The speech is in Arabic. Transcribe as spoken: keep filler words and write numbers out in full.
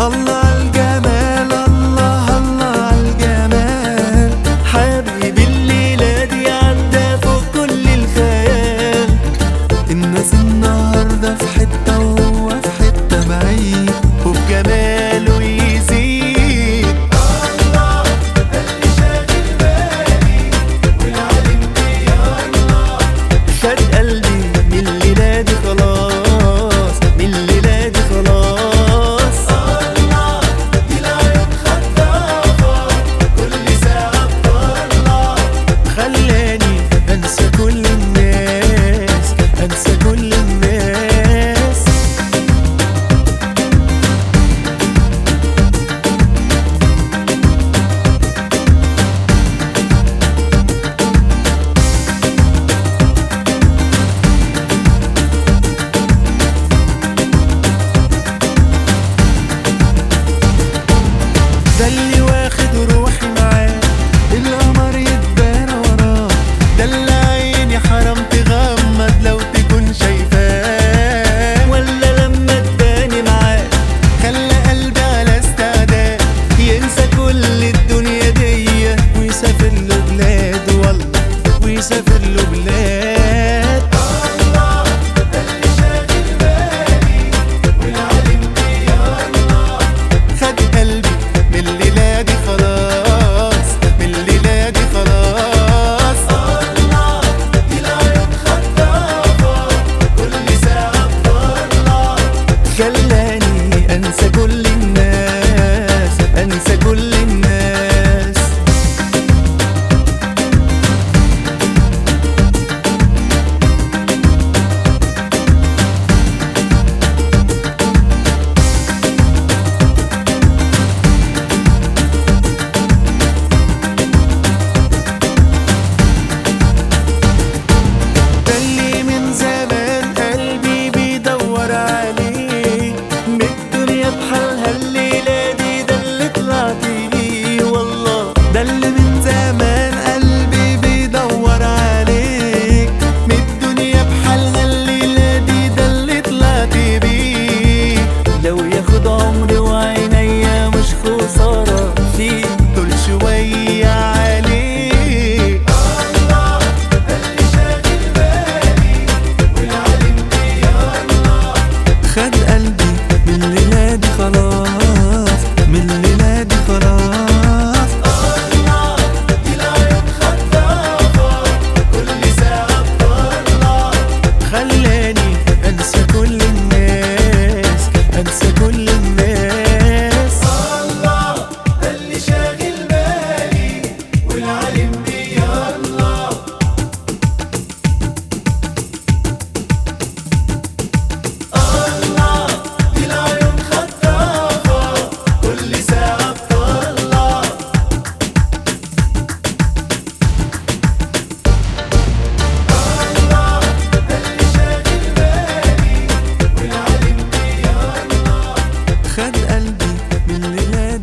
الله عالجمال، الله الله عالجمال، حبيبي الليلة دي عدى فوق كل الخيال. الناس النهاردة في حتة وهو في حتة بعيد، وبجماله يزيد. الله ده اللي شاغل بالي والعالم بيه الله، خد قلبي من الليلة دي خلاص، من الليلة دي خلاص. الله دي العيون خطافة كل ساعة بطلع، خلاني أنسى كل الناس، أنسى كل الناس. ده اللي واخد روحي معاه، القمر يتبان وراه، ده اللي عيني حرام تغمض لو تكون شايفاه. ولا لما اتباني معاه خلى قلبي على استعداد ينسى كل الدنيا دي ويسافر له بلاد، والله ويسافر له بلاد. الله ده اللي شاغل بالي والعالم بيه الله، خد قلبي من الليلة دي خلاص، من الليلة دي خلاص. الله دي العيون خطافة كل ساعة بطلع، خلاني أنسى كل الناس، أنسى كل الناس. ده اللي من زمان قلبي بيدور عليه، من الدنيا بحالها الليلة دي ده اللي طلعت ليه. والله ده اللي من زمان قلبي بيدور عليك، من الدنيا بحالها الليلة دي ده اللي طلعت بيه. لو ياخد عمري وعينيا مش خسارة فيه، دول شوية عليه. الله ده اللي شاغل بالي والعالم بيه الله، خد قلبي من الليلة دي خلاص، من الليلة دي خلاص. الله دي العيون خطافة كل ساعة بطلع، خلاني أنسى كل الناس، أنسى كل الناس. الله ده اللي شاغل بالي والعالم بيه الله، الله دي العيون خطافة كل ساعة بطلع. الله ده اللي شاغل بالي والعالم بيه الله، خد قلبي من الليلة